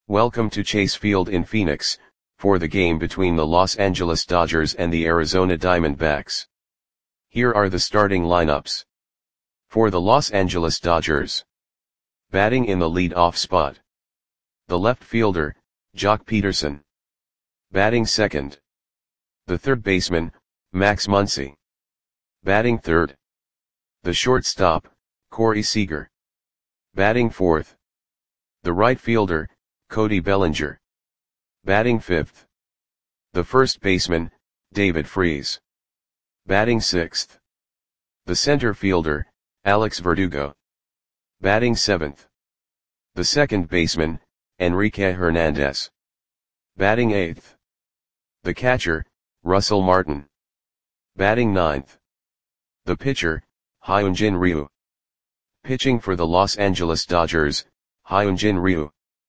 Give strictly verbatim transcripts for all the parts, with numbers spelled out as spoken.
Welcome to Chase Field in Phoenix, for the game between the Los Angeles Dodgers and the Arizona Diamondbacks. Here are the starting lineups. For the Los Angeles Dodgers. Batting in the lead-off spot. The left fielder, Joc Pederson. Batting second. The third baseman, Max Muncy. Batting third. The shortstop, Corey Seager. Batting fourth. The right fielder, Cody Bellinger. Batting fifth. The first baseman, David Freese. Batting sixth. The center fielder, Alex Verdugo. Batting seventh. The second baseman, Enrique Hernandez. Batting eighth. The catcher, Russell Martin. Batting ninth. The pitcher, Hyunjin Ryu. Pitching for the Los Angeles Dodgers, Hyunjin Ryu.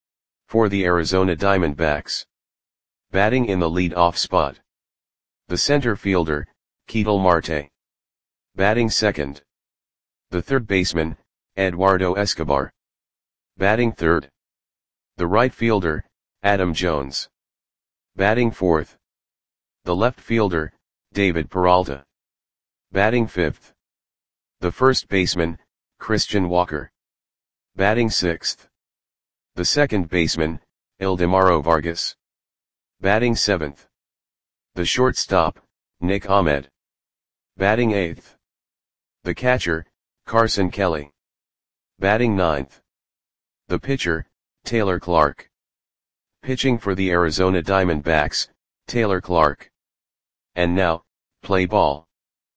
For the Arizona Diamondbacks. Batting in the lead-off spot. The center fielder, Ketel Marte. Batting second. The third baseman, Eduardo Escobar. Batting third. The right fielder, Adam Jones. Batting fourth. The left fielder, David Peralta. Batting fifth. The first baseman, Christian Walker. Batting sixth. The second baseman, Ildemaro Vargas. Batting seventh. The shortstop, Nick Ahmed. Batting eighth. The catcher, Carson Kelly. Batting ninth. The pitcher, Taylor Clarke. Pitching for the Arizona Diamondbacks, Taylor Clarke. And now, play ball.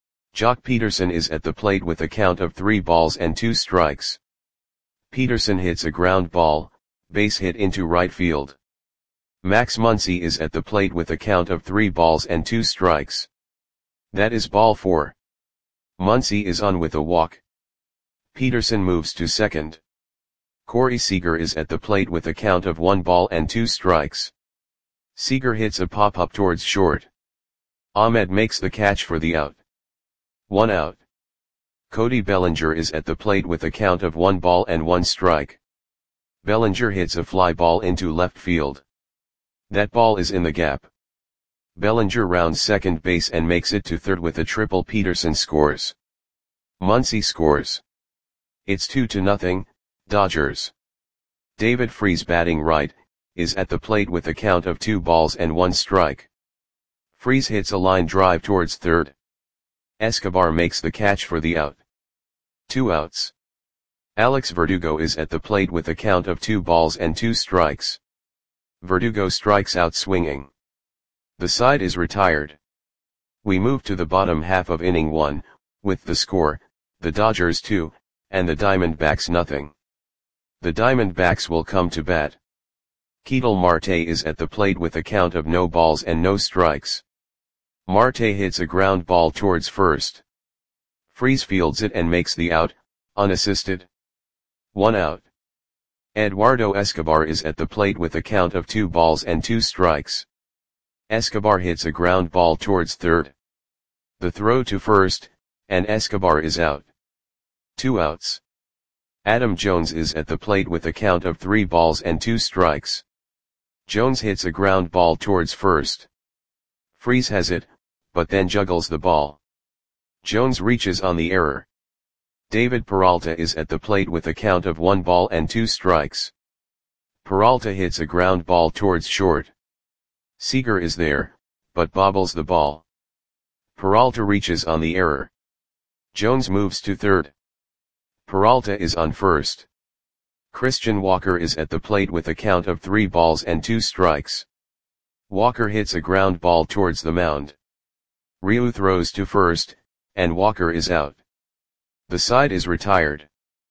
Joc Pederson is at the plate with a count of three balls and two strikes. Pederson hits a ground ball, base hit into right field. Max Muncy is at the plate with a count of three balls and two strikes. That is ball four. Muncy is on with a walk. Pederson moves to second. Corey Seager is at the plate with a count of one ball and two strikes. Seager hits a pop-up towards short. Ahmed makes the catch for the out. One out. Cody Bellinger is at the plate with a count of one ball and one strike. Bellinger hits a fly ball into left field. That ball is in the gap. Bellinger rounds second base and makes it to third with a triple. Pederson scores. Muncy scores. It's two to nothing, Dodgers. David Freese, batting right, is at the plate with a count of two balls and one strike. Freese hits a line drive towards third. Escobar makes the catch for the out. Two outs. Alex Verdugo is at the plate with a count of two balls and two strikes. Verdugo strikes out swinging. The side is retired. We move to the bottom half of inning one, with the score, the Dodgers two, and the Diamondbacks nothing. The Diamondbacks will come to bat. Ketel Marte is at the plate with a count of no balls and no strikes. Marte hits a ground ball towards first. Freese fields it and makes the out, unassisted. One out. Eduardo Escobar is at the plate with a count of two balls and two strikes. Escobar hits a ground ball towards third. The throw to first, and Escobar is out. Two outs. Adam Jones is at the plate with a count of three balls and two strikes. Jones hits a ground ball towards first. Freese has it, but then juggles the ball. Jones reaches on the error. David Peralta is at the plate with a count of one ball and two strikes. Peralta hits a ground ball towards short. Seager is there, but bobbles the ball. Peralta reaches on the error. Jones moves to third. Peralta is on first. Christian Walker is at the plate with a count of three balls and two strikes. Walker hits a ground ball towards the mound. Ryu throws to first, and Walker is out. The side is retired.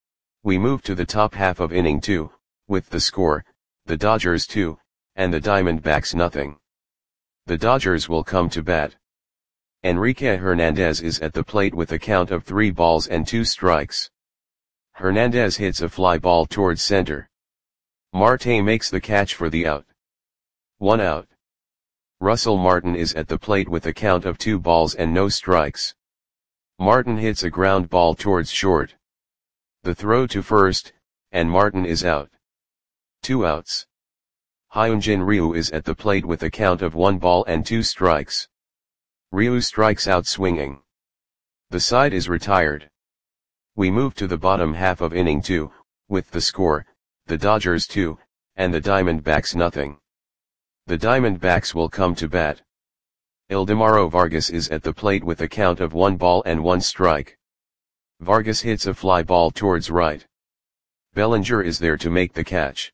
We move to the top half of inning two, with the score, the Dodgers two, and the Diamondbacks nothing. The Dodgers will come to bat. Enrique Hernandez is at the plate with a count of three balls and two strikes. Hernandez hits a fly ball towards center. Marte makes the catch for the out. One out. Russell Martin is at the plate with a count of two balls and no strikes. Martin hits a ground ball towards short. The throw to first, and Martin is out. Two outs. Hyunjin Ryu is at the plate with a count of one ball and two strikes. Ryu strikes out swinging. The side is retired. We move to the bottom half of inning two, with the score, the Dodgers two, and the Diamondbacks nothing. The Diamondbacks will come to bat. Ildemaro Vargas is at the plate with a count of one ball and one strike. Vargas hits a fly ball towards right. Bellinger is there to make the catch.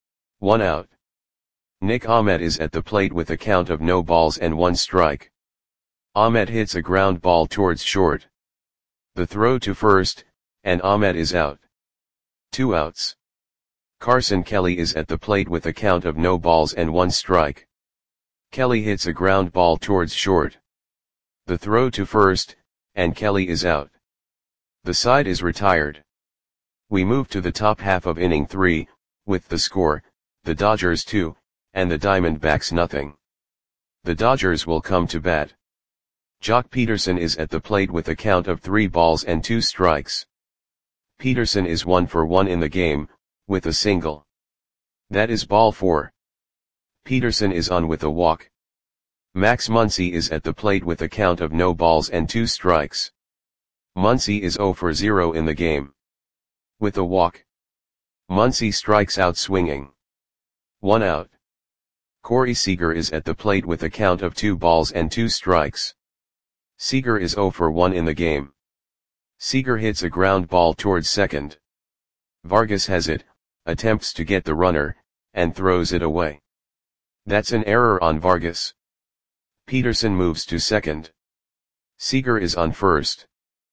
One out. Nick Ahmed is at the plate with a count of no balls and one strike. Ahmed hits a ground ball towards short. The throw to first, and Ahmed is out. Two outs. Carson Kelly is at the plate with a count of no balls and one strike. Kelly hits a ground ball towards short. The throw to first, and Kelly is out. The side is retired. We move to the top half of inning three, with the score, the Dodgers two, and the Diamondbacks nothing. The Dodgers will come to bat. Jock Peterson is at the plate with a count of three balls and two strikes. Peterson is one for one in the game, with a single. That is ball four. Peterson is on with a walk. Max Muncy is at the plate with a count of no balls and two strikes. Muncy is zero for zero in the game. With a walk. Muncy strikes out swinging. One out. Corey Seager is at the plate with a count of two balls and two strikes. Seager is zero for one in the game. Seager hits a ground ball towards second. Vargas has it, attempts to get the runner, and throws it away. That's an error on Vargas. Peterson moves to second. Seager is on first.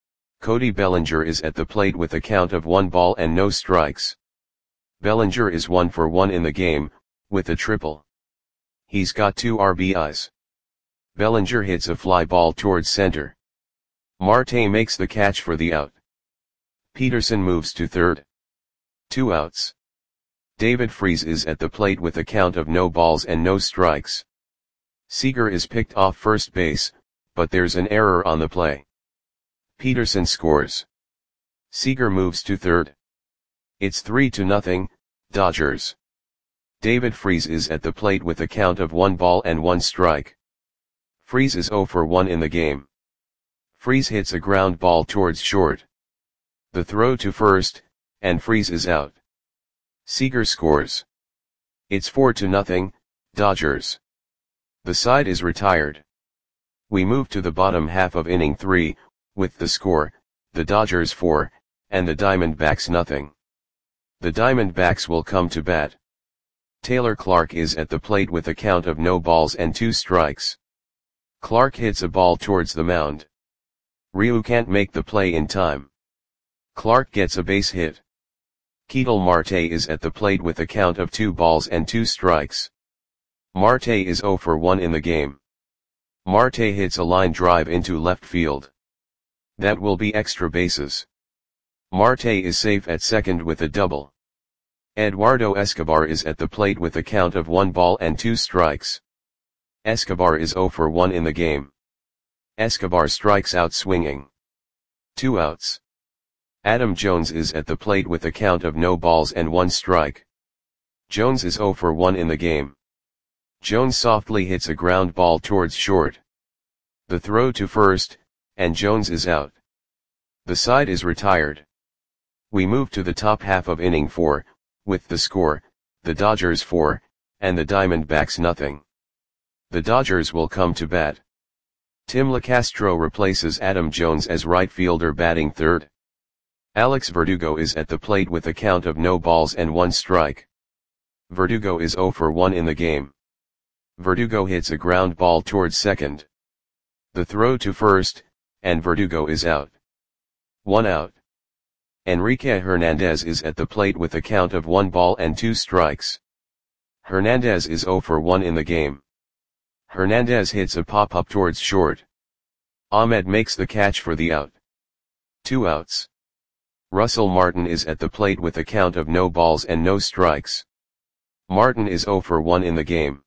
Cody Bellinger is at the plate with a count of one ball and no strikes. Bellinger is one for one in the game, with a triple. He's got two R B Is. Bellinger hits a fly ball towards center. Marte makes the catch for the out. Peterson moves to third. Two outs. David Freese is at the plate with a count of no balls and no strikes. Seager is picked off first base, but there's an error on the play. Peterson scores. Seager moves to third. It's three to nothing, Dodgers. David Freese is at the plate with a count of one ball and one strike. Freese is zero for one in the game. Freese hits a ground ball towards short. The throw to first, and Freese is out. Seager scores. It's four to nothing, Dodgers. The side is retired. We move to the bottom half of inning three, with the score, the Dodgers four, and the Diamondbacks nothing. The Diamondbacks will come to bat. Taylor Clark is at the plate with a count of no balls and two strikes. Clark hits a ball towards the mound. Ryu can't make the play in time. Clark gets a base hit. Ketel Marte is at the plate with a count of two balls and two strikes. Marte is zero for one in the game. Marte hits a line drive into left field. That will be extra bases. Marte is safe at second with a double. Eduardo Escobar is at the plate with a count of one ball and two strikes. Escobar is zero for one in the game. Escobar strikes out swinging. Two outs. Adam Jones is at the plate with a count of no balls and one strike. Jones is zero for one in the game. Jones softly hits a ground ball towards short. The throw to first, and Jones is out. The side is retired. We move to the top half of inning four, with the score, the Dodgers four, and the Diamondbacks nothing. The Dodgers will come to bat. Tim LeCastro replaces Adam Jones as right fielder batting third. Alex Verdugo is at the plate with a count of no balls and one strike. Verdugo is zero for one in the game. Verdugo hits a ground ball towards second. The throw to first, and Verdugo is out. One out. Enrique Hernandez is at the plate with a count of one ball and two strikes. Hernandez is zero for one in the game. Hernandez hits a pop-up towards short. Ahmed makes the catch for the out. Two outs. Russell Martin is at the plate with a count of no balls and no strikes. Martin is zero for one in the game.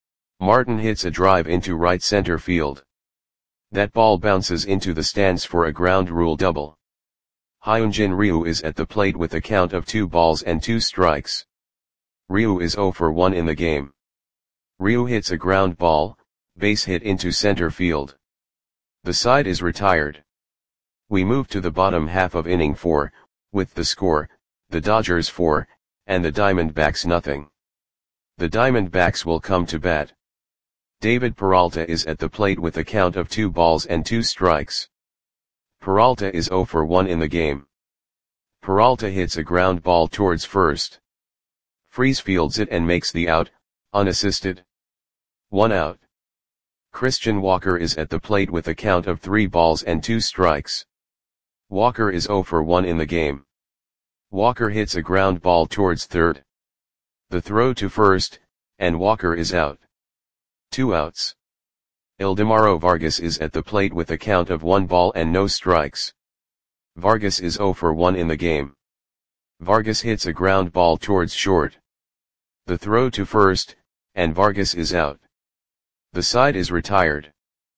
Martin hits a drive into right center field. That ball bounces into the stands for a ground rule double. Hyunjin Ryu is at the plate with a count of two balls and two strikes. Ryu is zero for one in the game. Ryu hits a ground ball, base hit into center field. The side is retired. We move to the bottom half of inning four, with the score, the Dodgers four, and the Diamondbacks nothing. The Diamondbacks will come to bat. David Peralta is at the plate with a count of two balls and two strikes. Peralta is zero for one in the game. Peralta hits a ground ball towards first. Freese fields it and makes the out, unassisted. One out. Christian Walker is at the plate with a count of three balls and two strikes. Walker is zero for one in the game. Walker hits a ground ball towards third. The throw to first, and Walker is out. Two outs. Ildemaro Vargas is at the plate with a count of one ball and no strikes. Vargas is zero for one in the game. Vargas hits a ground ball towards short. The throw to first, and Vargas is out. The side is retired.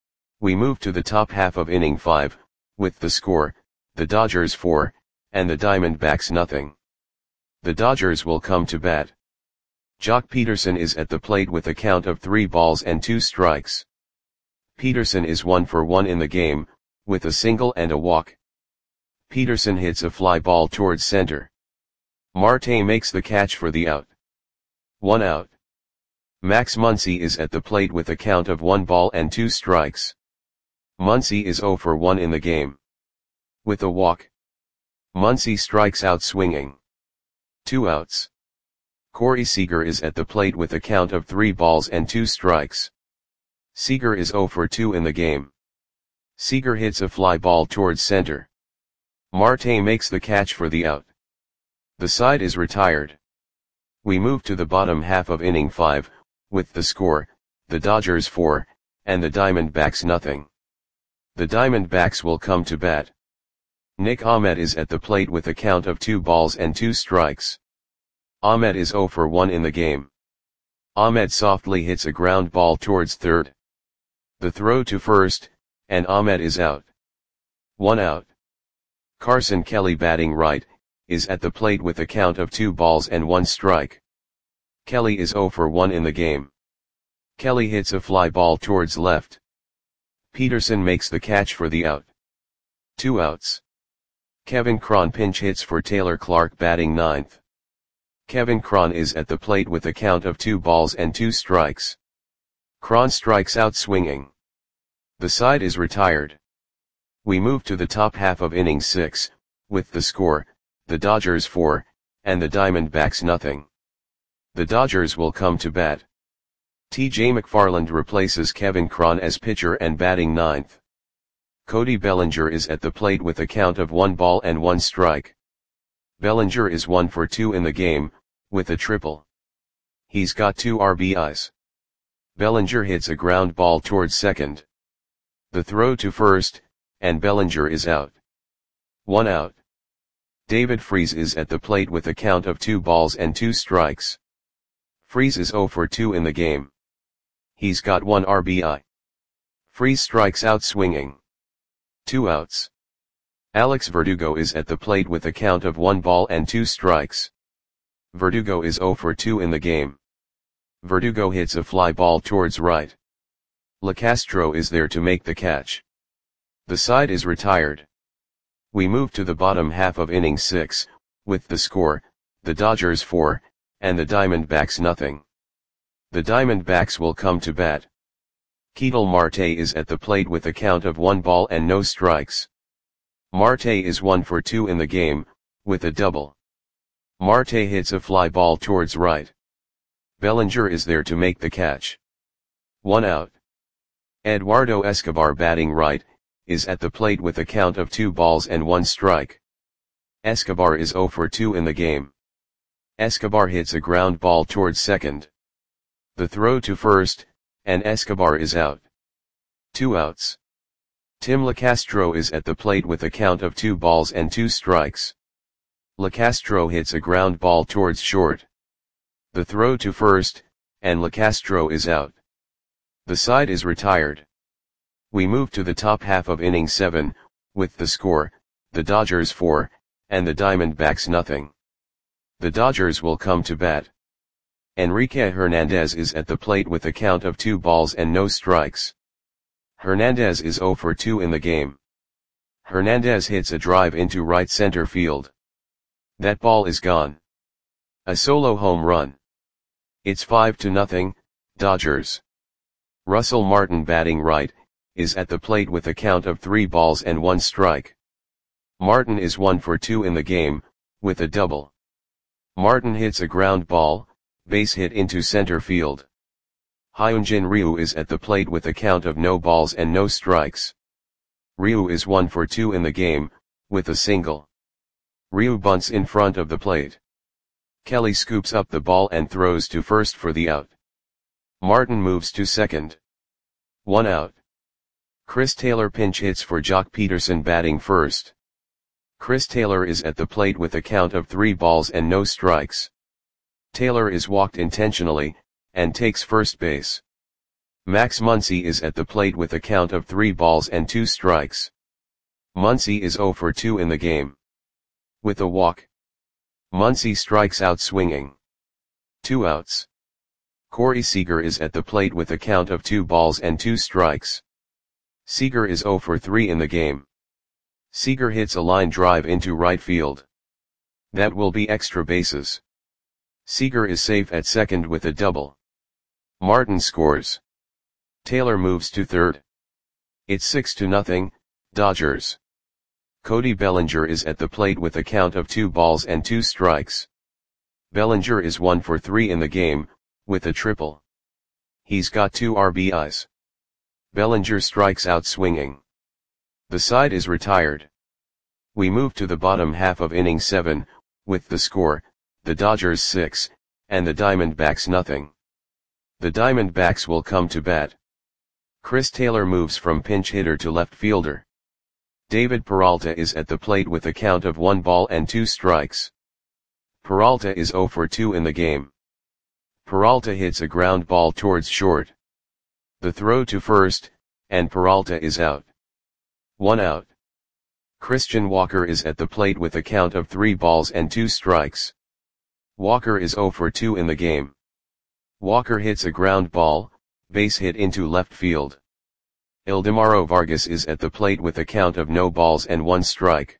We move to the top half of inning five, with the score, the Dodgers four, and the Diamondbacks nothing. The Dodgers will come to bat. Jock Peterson is at the plate with a count of three balls and two strikes. Peterson is one for one in the game, with a single and a walk. Peterson hits a fly ball towards center. Marte makes the catch for the out. One out. Max Muncy is at the plate with a count of one ball and two strikes. Muncy is zero for one in the game. With a walk. Muncy strikes out swinging. Two outs. Corey Seager is at the plate with a count of three balls and two strikes. Seager is zero for two in the game. Seager hits a fly ball towards center. Marte makes the catch for the out. The side is retired. We move to the bottom half of inning five, with the score, the Dodgers four, and the Diamondbacks nothing. The Diamondbacks will come to bat. Nick Ahmed is at the plate with a count of two balls and two strikes. Ahmed is zero for one in the game. Ahmed softly hits a ground ball towards third. The throw to first, and Ahmed is out. One out. Carson Kelly batting right, is at the plate with a count of two balls and one strike. Kelly is zero for one in the game. Kelly hits a fly ball towards left. Peterson makes the catch for the out. Two outs. Kevin Cron pinch hits for Taylor Clark batting ninth. Kevin Cron is at the plate with a count of two balls and two strikes. Cron strikes out swinging. The side is retired. We move to the top half of inning six, with the score, the Dodgers four, and the Diamondbacks nothing. The Dodgers will come to bat. T J McFarland replaces Kevin Cron as pitcher and batting ninth. Cody Bellinger is at the plate with a count of one ball and one strike. Bellinger is one for two in the game, with a triple. He's got two R B Is. Bellinger hits a ground ball towards second. The throw to first, and Bellinger is out. One out. David Freese is at the plate with a count of two balls and two strikes. Freese is zero for two in the game. He's got one R B I. Freese strikes out swinging. Two outs. Alex Verdugo is at the plate with a count of one ball and two strikes. Verdugo is zero for two in the game. Verdugo hits a fly ball towards right. LeCastro is there to make the catch. The side is retired. We move to the bottom half of inning six, with the score, the Dodgers four, and the Diamondbacks nothing. The Diamondbacks will come to bat. Ketel Marte is at the plate with a count of one ball and no strikes. Marte is one for two in the game, with a double. Marte hits a fly ball towards right. Bellinger is there to make the catch. One out. Eduardo Escobar batting right, is at the plate with a count of two balls and one strike. Escobar is zero for two in the game. Escobar hits a ground ball towards second. The throw to first, and Escobar is out. Two outs. Tim LeCastro is at the plate with a count of two balls and two strikes. LeCastro hits a ground ball towards short. The throw to first, and LeCastro is out. The side is retired. We move to the top half of inning seven, with the score, the Dodgers four, and the Diamondbacks nothing. The Dodgers will come to bat. Enrique Hernandez is at the plate with a count of two balls and no strikes. Hernandez is zero for two in the game. Hernandez hits a drive into right center field. That ball is gone. A solo home run. It's five to nothing, Dodgers. Russell Martin, batting right, is at the plate with a count of three balls and one strike. Martin is one for two in the game, with a double. Martin hits a ground ball, base hit into center field. Hyunjin Ryu is at the plate with a count of no balls and no strikes. Ryu is one for two in the game, with a single. Ryu bunts in front of the plate. Kelly scoops up the ball and throws to first for the out. Martin moves to second. One out. Chris Taylor pinch hits for Jock Peterson, batting first. Chris Taylor is at the plate with a count of three balls and no strikes. Taylor is walked intentionally, and takes first base. Max Muncy is at the plate with a count of three balls and two strikes. Muncy is zero for two in the game. With a walk. Muncy strikes out swinging. Two outs. Corey Seager is at the plate with a count of two balls and two strikes. Seager is zero for three in the game. Seager hits a line drive into right field. That will be extra bases. Seager is safe at second with a double. Martin scores. Taylor moves to third. It's six to nothing, Dodgers. Cody Bellinger is at the plate with a count of two balls and two strikes. Bellinger is one for three in the game, with a triple. He's got two R B Is. Bellinger strikes out swinging. The side is retired. We move to the bottom half of inning seven, with the score, the Dodgers six, and the Diamondbacks nothing. The Diamondbacks will come to bat. Chris Taylor moves from pinch hitter to left fielder. David Peralta is at the plate with a count of one ball and two strikes. Peralta is zero for two in the game. Peralta hits a ground ball towards short. The throw to first, and Peralta is out. One out. Christian Walker is at the plate with a count of three balls and two strikes. Walker is zero for two in the game. Walker hits a ground ball, base hit into left field. Ildemaro Vargas is at the plate with a count of no balls and one strike.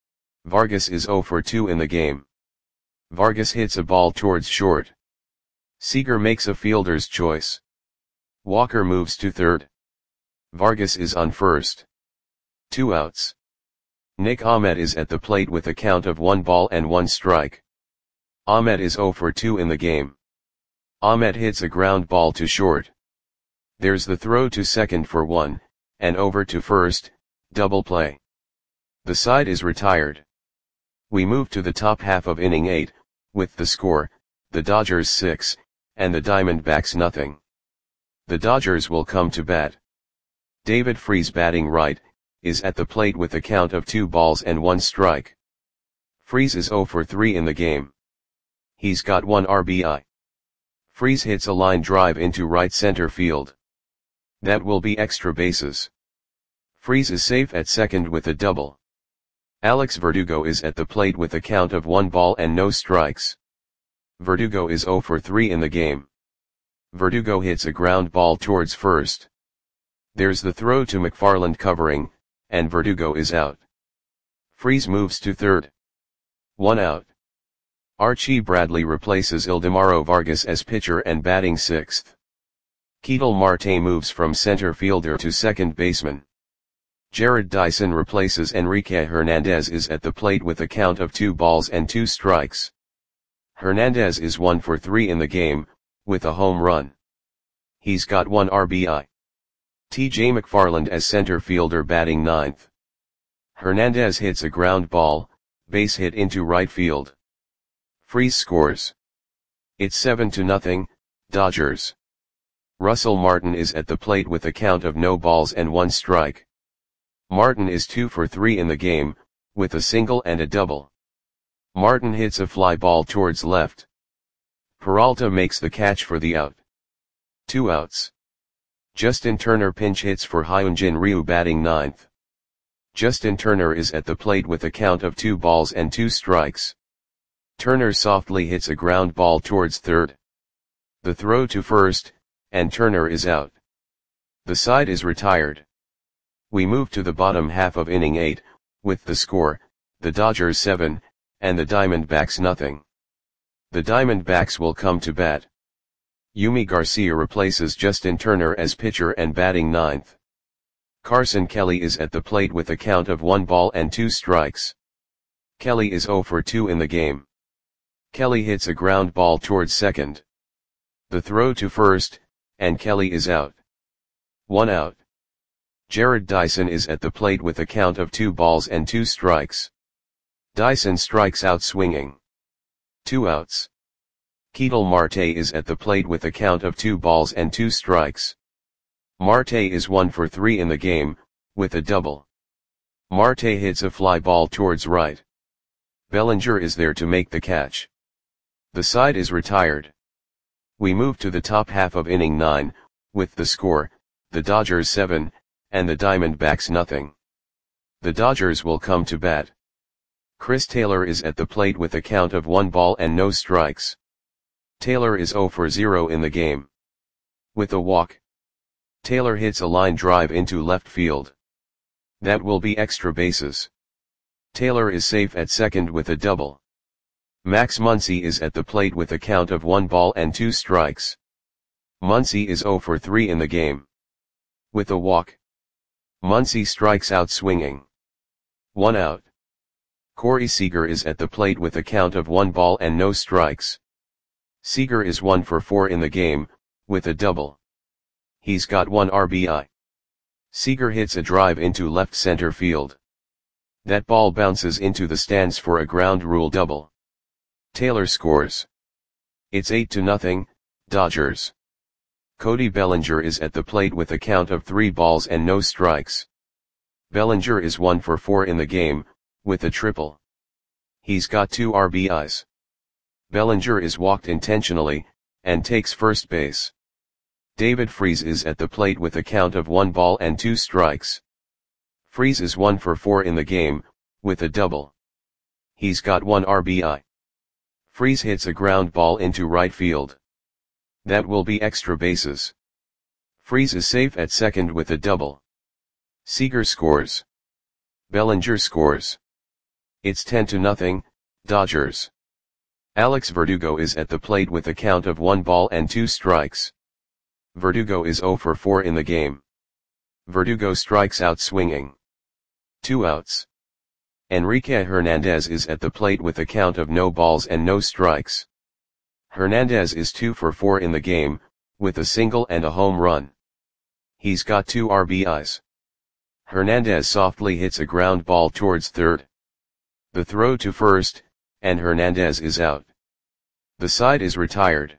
Vargas is zero for two in the game. Vargas hits a ball towards short. Seager makes a fielder's choice. Walker moves to third. Vargas is on first. Two outs. Nick Ahmed is at the plate with a count of one ball and one strike. Ahmed is zero for two in the game. Ahmed hits a ground ball to short. There's the throw to second for one, and over to first, double play. The side is retired. We move to the top half of inning eight, with the score, the Dodgers six, and the Diamondbacks nothing. The Dodgers will come to bat. David Freese, batting right, is at the plate with a count of two balls and one strike. Freese is zero for three in the game. He's got one R B I. Freese hits a line drive into right center field. That will be extra bases. Freese is safe at second with a double. Alex Verdugo is at the plate with a count of one ball and no strikes. Verdugo is zero for three in the game. Verdugo hits a ground ball towards first. There's the throw to McFarland covering, and Verdugo is out. Freese moves to third. One out. Archie Bradley replaces Ildemaro Vargas as pitcher and batting sixth. Ketel Marte moves from center fielder to second baseman. Jared Dyson replaces Enrique Hernandez is at the plate with a count of two balls and two strikes. Hernandez is one for three in the game, with a home run. He's got one R B I. T J McFarland as center fielder, batting ninth. Hernandez hits a ground ball, base hit into right field. Freese scores. It's seven to nothing, Dodgers. Russell Martin is at the plate with a count of no balls and one strike. Martin is two for three in the game, with a single and a double. Martin hits a fly ball towards left. Peralta makes the catch for the out. Two outs. Justin Turner pinch hits for Hyunjin Ryu, batting ninth. Justin Turner is at the plate with a count of two balls and two strikes. Turner softly hits a ground ball towards third. The throw to first, and Turner is out. The side is retired. We move to the bottom half of inning eight, with the score, the Dodgers seven, and the Diamondbacks nothing. The Diamondbacks will come to bat. Yimi Garcia replaces Justin Turner as pitcher and batting ninth. Carson Kelly is at the plate with a count of one ball and two strikes. Kelly is oh for two in the game. Kelly hits a ground ball towards second. The throw to first, and Kelly is out. One out. Jared Dyson is at the plate with a count of two balls and two strikes. Dyson strikes out swinging. Two outs. Ketel Marte is at the plate with a count of two balls and two strikes. Marte is one for three in the game, with a double. Marte hits a fly ball towards right. Bellinger is there to make the catch. The side is retired. We move to the top half of inning nine, with the score, the Dodgers seven, and the Diamondbacks nothing. The Dodgers will come to bat. Chris Taylor is at the plate with a count of one ball and no strikes. Taylor is oh for zero in the game. With a walk, Taylor hits a line drive into left field. That will be extra bases. Taylor is safe at second with a double. Max Muncy is at the plate with a count of one ball and two strikes. Muncy is oh for three in the game. With a walk, Muncy strikes out swinging. One out. Corey Seager is at the plate with a count of one ball and no strikes. Seager is one for four in the game, with a double. He's got one R B I. Seager hits a drive into left center field. That ball bounces into the stands for a ground rule double. Taylor scores. It's eight to nothing, Dodgers. Cody Bellinger is at the plate with a count of three balls and no strikes. Bellinger is one for four in the game, with a triple. He's got two R B Is. Bellinger is walked intentionally, and takes first base. David Freese is at the plate with a count of one ball and two strikes. Freese is one for four in the game, with a double. He's got one R B I. Freese hits a ground ball into right field. That will be extra bases. Freese is safe at second with a double. Seager scores. Bellinger scores. It's ten to nothing, Dodgers. Alex Verdugo is at the plate with a count of one ball and two strikes. Verdugo is oh for four in the game. Verdugo strikes out swinging. Two outs. Enrique Hernandez is at the plate with a count of no balls and no strikes. Hernandez is two for four in the game, with a single and a home run. He's got two R B Is. Hernandez softly hits a ground ball towards third. The throw to first, and Hernandez is out. The side is retired.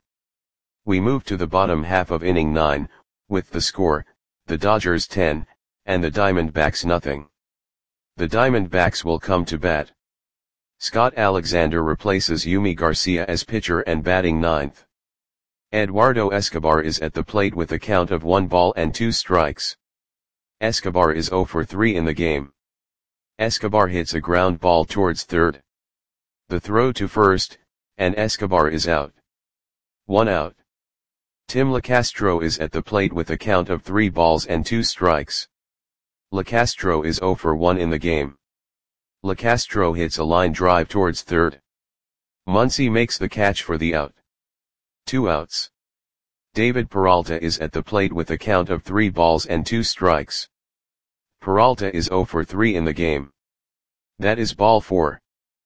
We move to the bottom half of inning nine, with the score, the Dodgers ten, and the Diamondbacks nothing. The Diamondbacks will come to bat. Scott Alexander replaces Yimi Garcia as pitcher and batting ninth. Eduardo Escobar is at the plate with a count of one ball and two strikes. Escobar is oh for three in the game. Escobar hits a ground ball towards third. The throw to first, and Escobar is out. One out. Tim LeCastro is at the plate with a count of three balls and two strikes. LeCastro is oh for one in the game. LeCastro hits a line drive towards third. Muncy makes the catch for the out. Two outs. David Peralta is at the plate with a count of three balls and two strikes. Peralta is oh for three in the game. That is ball four.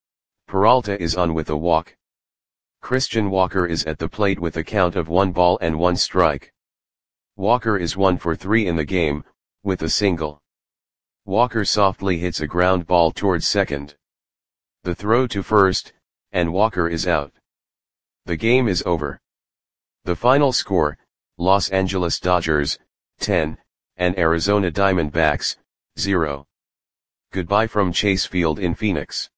Peralta is on with a walk. Christian Walker is at the plate with a count of one ball and one strike. Walker is one for three in the game, with a single. Walker softly hits a ground ball towards second. The throw to first, and Walker is out. The game is over. The final score, Los Angeles Dodgers, ten, and Arizona Diamondbacks, zero. Goodbye from Chase Field in Phoenix.